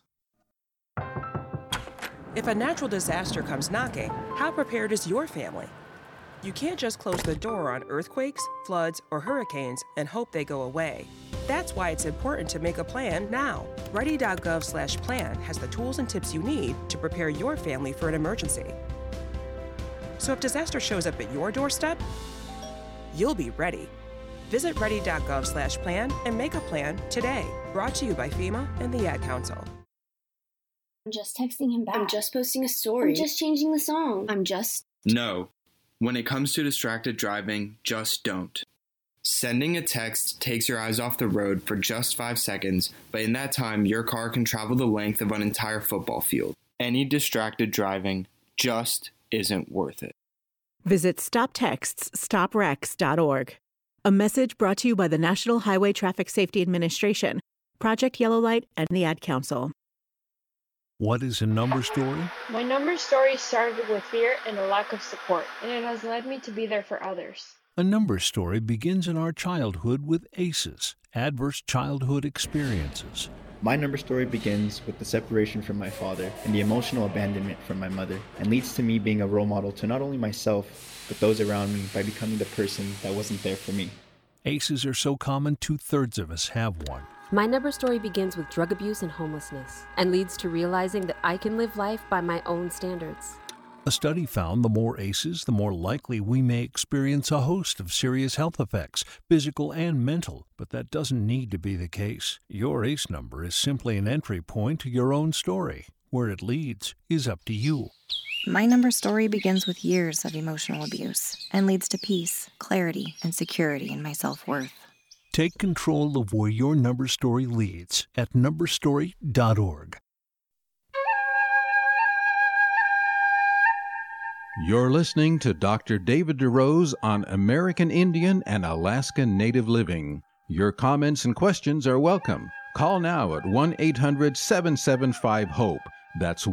If a natural disaster comes knocking, how prepared is your family? You can't just close the door on earthquakes, floods, or hurricanes and hope they go away. That's why it's important to make a plan now. Ready.gov/plan has the tools and tips you need to prepare your family for an emergency. So if disaster shows up at your doorstep, you'll be ready. Visit ready.gov/plan and make a plan today. Brought to you by FEMA and the Ad Council. I'm just texting him back. I'm just posting a story. I'm just changing the song. No. When it comes to distracted driving, just don't. Sending a text takes your eyes off the road for just 5 seconds, but in that time, your car can travel the length of an entire football field. Any distracted driving just isn't worth it. Visit StopTextsStopWrecks.org. A message brought to you by the National Highway Traffic Safety Administration, Project Yellow Light, and the Ad Council. What is a number story? My number story started with fear and a lack of support, and it has led me to be there for others. A number story begins in our childhood with ACEs, adverse childhood experiences. My number story begins with the separation from my father and the emotional abandonment from my mother, and leads to me being a role model to not only myself, but those around me by becoming the person that wasn't there for me. ACEs are so common, 2/3 of us have one. My number story begins with drug abuse and homelessness, and leads to realizing that I can live life by my own standards. A study found the more ACEs, the more likely we may experience a host of serious health effects, physical and mental, but that doesn't need to be the case. Your ACE number is simply an entry point to your own story. Where it leads is up to you. My number story begins with years of emotional abuse and leads to peace, clarity, and security in my self-worth. Take control of where your number story leads at numberstory.org. You're listening to Dr. David DeRose on American Indian and Alaska Native Living. Your comments and questions are welcome. Call now at 1-800-775-HOPE. That's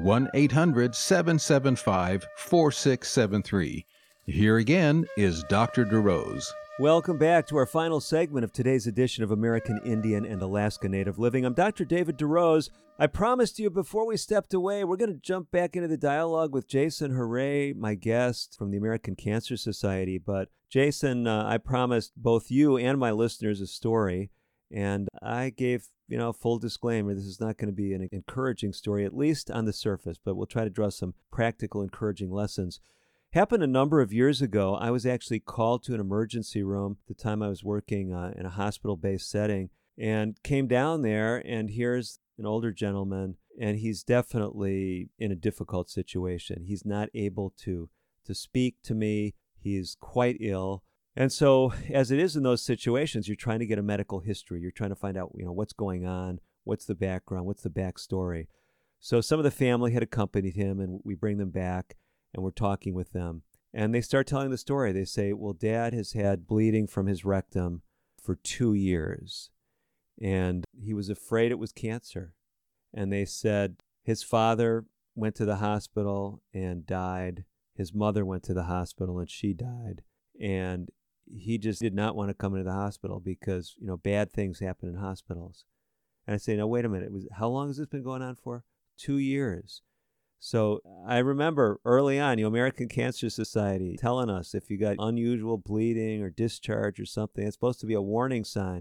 1-800-775-4673. Here again is Dr. DeRose. Welcome back to our final segment of today's edition of American Indian and Alaska Native Living. I'm Dr. David DeRose. I promised you before we stepped away, we're going to jump back into the dialogue with Jason Hooray, my guest from the American Cancer Society. But Jason, I promised both you and my listeners a story, and I gave, full disclaimer, this is not going to be an encouraging story, at least on the surface, but we'll try to draw some practical, encouraging lessons. Happened a number of years ago. I was actually called to an emergency room at the time I was working in a hospital-based setting, and came down there, and here's an older gentleman, and he's definitely in a difficult situation. He's not able to speak to me. He's quite ill. And so, as it is in those situations, you're trying to get a medical history. You're trying to find out, what's going on, what's the background, what's the backstory. So some of the family had accompanied him, and we bring them back, and we're talking with them. And they start telling the story. They say, well, Dad has had bleeding from his rectum for 2 years, and he was afraid it was cancer. And they said his father went to the hospital and died. His mother went to the hospital and she died. And he just did not want to come into the hospital because, bad things happen in hospitals. And I say, no, wait a minute. How long has this been going on for? 2 years. So I remember early on, American Cancer Society telling us if you got unusual bleeding or discharge or something, it's supposed to be a warning sign.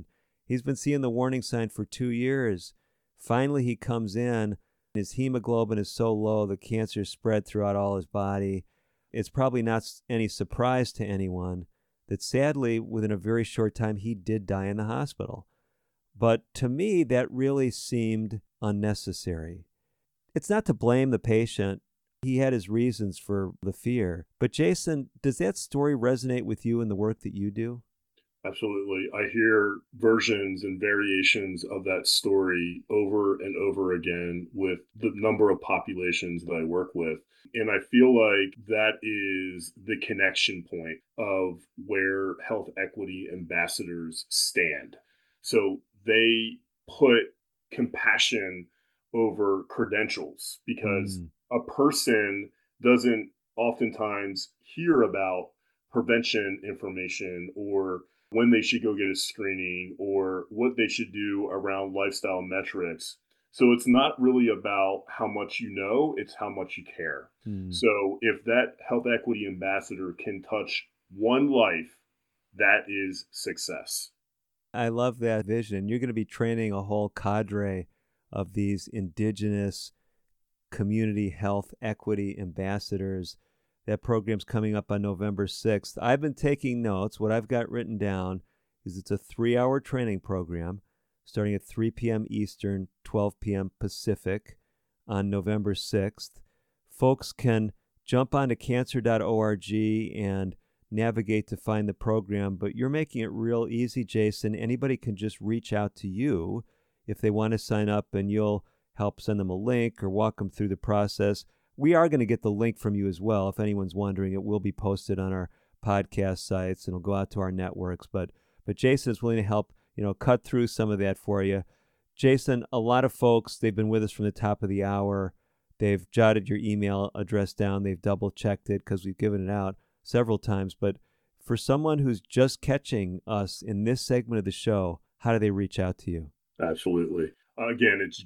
He's been seeing the warning sign for 2 years. Finally, he comes in. His hemoglobin is so low, the cancer spread throughout all his body. It's probably not any surprise to anyone that sadly, within a very short time, he did die in the hospital. But to me, that really seemed unnecessary. It's not to blame the patient. He had his reasons for the fear. But Jason, does that story resonate with you in the work that you do? Absolutely. I hear versions and variations of that story over and over again with the number of populations that I work with. And I feel like that is the connection point of where health equity ambassadors stand. So they put compassion over credentials because a person doesn't oftentimes hear about prevention information or when they should go get a screening or what they should do around lifestyle metrics. So it's not really about how much you know, it's how much you care. So if that health equity ambassador can touch one life, that is success. I love that vision. You're going to be training a whole cadre of these indigenous community health equity ambassadors. That program's coming up on November 6th. I've been taking notes. What I've got written down is it's a 3-hour training program starting at 3 p.m. Eastern, 12 p.m. Pacific on November 6th. Folks can jump onto cancer.org and navigate to find the program, but you're making it real easy, Jason. Anybody can just reach out to you if they want to sign up, and you'll help send them a link or walk them through the process. We are going to get the link from you as well. If anyone's wondering, it will be posted on our podcast sites and it'll go out to our networks. But Jason is willing to help, cut through some of that for you. Jason, a lot of folks, they've been with us from the top of the hour. They've jotted your email address down. They've double-checked it because we've given it out several times. But for someone who's just catching us in this segment of the show, how do they reach out to you? Absolutely. Again, it's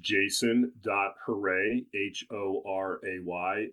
jason.horay, Horay,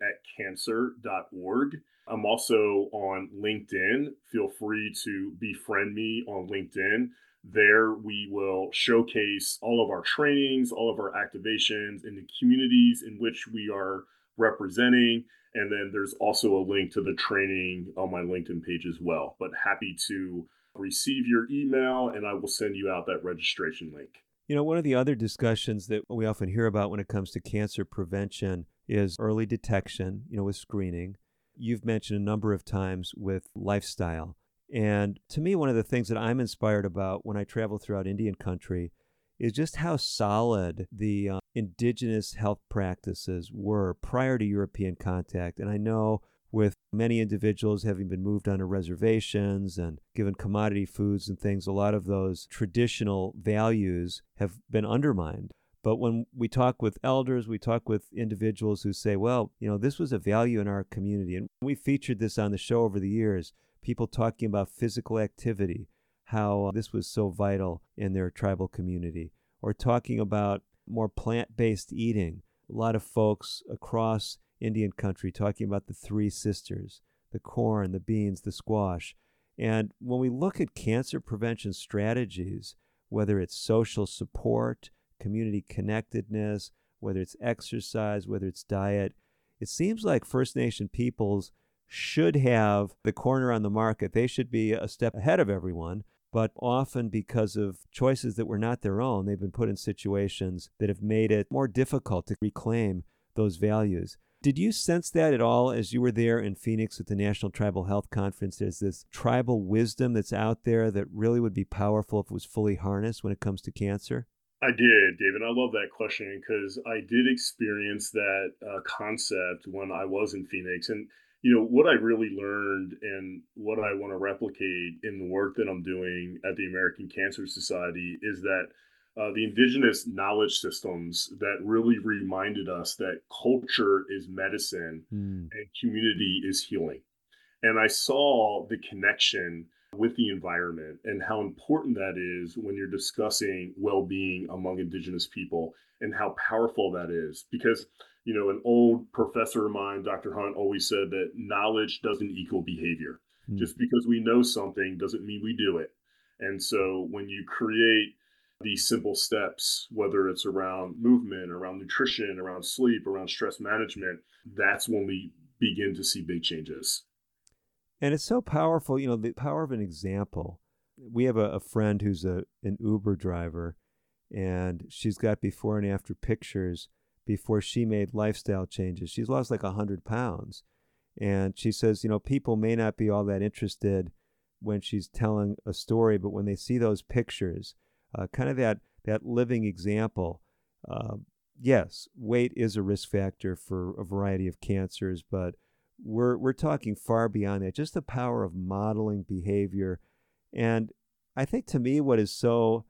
@cancer.org. I'm also on LinkedIn. Feel free to befriend me on LinkedIn. There we will showcase all of our trainings, all of our activations in the communities in which we are representing. And then there's also a link to the training on my LinkedIn page as well. But happy to receive your email, and I will send you out that registration link. One of the other discussions that we often hear about when it comes to cancer prevention is early detection, with screening. You've mentioned a number of times with lifestyle. And to me, one of the things that I'm inspired about when I travel throughout Indian country is just how solid the indigenous health practices were prior to European contact. And I know with many individuals having been moved onto reservations and given commodity foods and things, a lot of those traditional values have been undermined. But when we talk with elders, we talk with individuals who say, well, this was a value in our community. And we featured this on the show over the years, people talking about physical activity, how this was so vital in their tribal community, or talking about more plant-based eating. A lot of folks across Indian country talking about the 3 sisters, the corn, the beans, the squash. And when we look at cancer prevention strategies, whether it's social support, community connectedness, whether it's exercise, whether it's diet, it seems like First Nation peoples should have the corner on the market. They should be a step ahead of everyone. But often because of choices that were not their own, they've been put in situations that have made it more difficult to reclaim those values. Did you sense that at all as you were there in Phoenix at the National Tribal Health Conference? There's this tribal wisdom that's out there that really would be powerful if it was fully harnessed when it comes to cancer? I did, David. I love that question because I did experience that concept when I was in Phoenix. And, what I really learned and what I want to replicate in the work that I'm doing at the American Cancer Society is that the indigenous knowledge systems that really reminded us that culture is medicine and community is healing. And I saw the connection with the environment and how important that is when you're discussing well-being among indigenous people and how powerful that is. Because, an old professor of mine, Dr. Hunt, always said that knowledge doesn't equal behavior. Just because we know something doesn't mean we do it. And so when you create these simple steps, whether it's around movement, around nutrition, around sleep, around stress management, that's when we begin to see big changes. And it's so powerful, the power of an example. We have a friend who's an Uber driver, and she's got before and after pictures before she made lifestyle changes. She's lost like 100 pounds. And she says, people may not be all that interested when she's telling a story, but when they see those pictures, kind of that living example, yes, weight is a risk factor for a variety of cancers, but we're talking far beyond that, just the power of modeling behavior. And I think to me what is so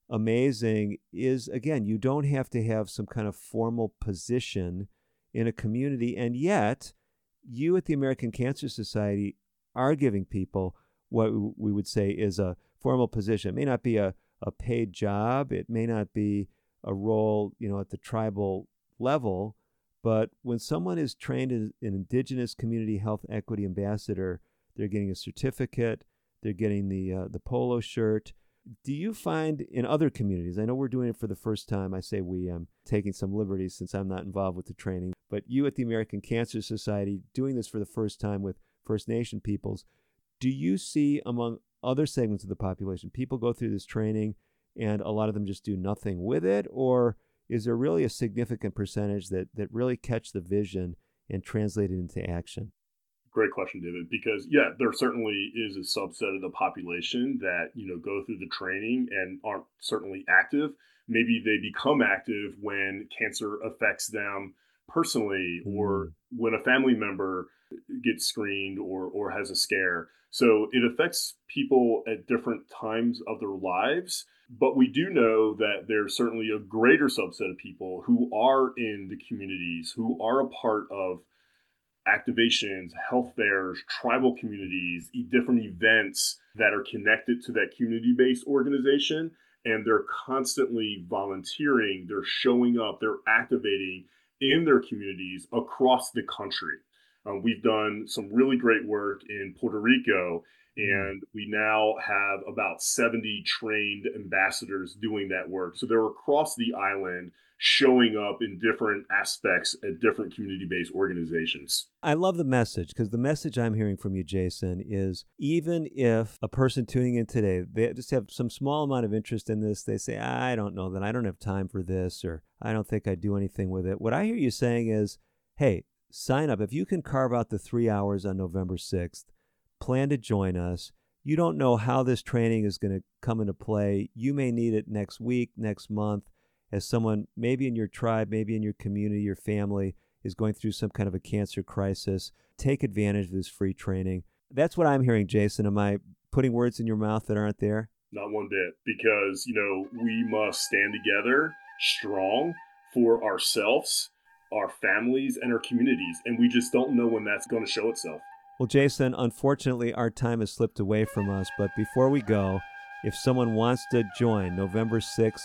amazing is, again, you don't have to have some kind of formal position in a community, and yet you at the American Cancer Society are giving people what we would say is a formal position. It may not be a paid job, it may not be a role, at the tribal level, but when someone is trained as an Indigenous Community Health Equity Ambassador, they're getting a certificate, they're getting the polo shirt. Do you find in other communities, I know we're doing it for the first time, I say we, I'm taking some liberties since I'm not involved with the training, but you at the American Cancer Society doing this for the first time with First Nation peoples, do you see among other segments of the population, people go through this training and a lot of them just do nothing with it? Or is there really a significant percentage that really catch the vision and translate it into action? Great question, David, because there certainly is a subset of the population that, go through the training and aren't certainly active. Maybe they become active when cancer affects them personally, or when a family member gets screened or has a scare. So it affects people at different times of their lives. But we do know that there's certainly a greater subset of people who are in the communities, who are a part of activations, health fairs, tribal communities, different events that are connected to that community-based organization. And they're constantly volunteering, they're showing up, they're activating in their communities across the country. We've done some really great work in Puerto Rico, and we now have about 70 trained ambassadors doing that work. So they're across the island showing up in different aspects at different community-based organizations. I love the message, because the message I'm hearing from you, Jason, is even if a person tuning in today, they just have some small amount of interest in this, they say, I don't know that, I don't have time for this, or I don't think I'd do anything with it. What I hear you saying is, hey, sign up. If you can carve out the 3 hours on November 6th, plan to join us. You don't know how this training is going to come into play. You may need it next week, next month, as someone maybe in your tribe, maybe in your community, your family is going through some kind of a cancer crisis. Take advantage of this free training. That's what I'm hearing, Jason. Am I putting words in your mouth that aren't there? Not one bit, because, we must stand together strong for ourselves, our families, and our communities. And we just don't know when that's going to show itself. Well, Jason, unfortunately, our time has slipped away from us. But before we go, if someone wants to join November 6th,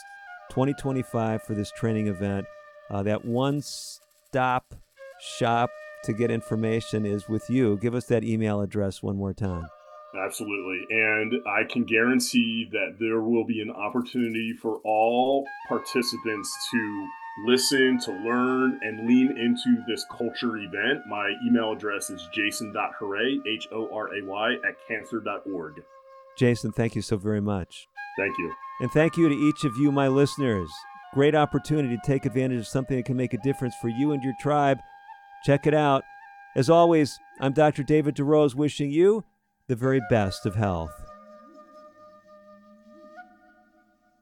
2025 for this training event, that one-stop shop to get information is with you. Give us that email address one more time. Absolutely. And I can guarantee that there will be an opportunity for all participants to listen, to learn, and lean into this culture event. My email address is jason.horay, Horay, @cancer.org. Jason, thank you so very much. Thank you. And thank you to each of you, my listeners. Great opportunity to take advantage of something that can make a difference for you and your tribe. Check it out. As always, I'm Dr. David DeRose, wishing you the very best of health.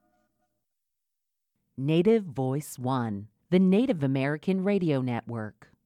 Native Voice One, the Native American Radio Network.